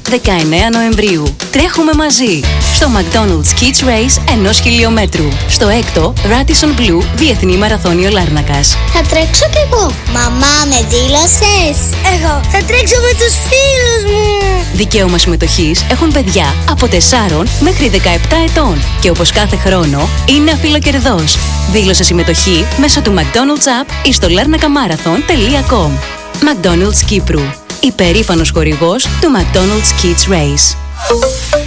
19 Νοεμβρίου. Τρέχουμε μαζί στο McDonald's Kids Race 1 χιλιόμετρου. Στο 6ο Radisson Blu Διεθνή Μαραθώνιο Λάρνακας. Θα τρέξω κι εγώ. Μαμά, με δήλωσες? Εγώ θα τρέξω με τους φίλους μου. Δικαίωμα συμμετοχής έχουν παιδιά από 4 μέχρι 17 ετών. Και όπως κάθε χρόνο είναι αφιλοκερδός. Δήλωσε συμμετοχή μέσω του McDonald's App ή στο larnacamarathon.com. McDonald's Κύπρου. Υπερήφανος χορηγός του McDonald's Kids Race.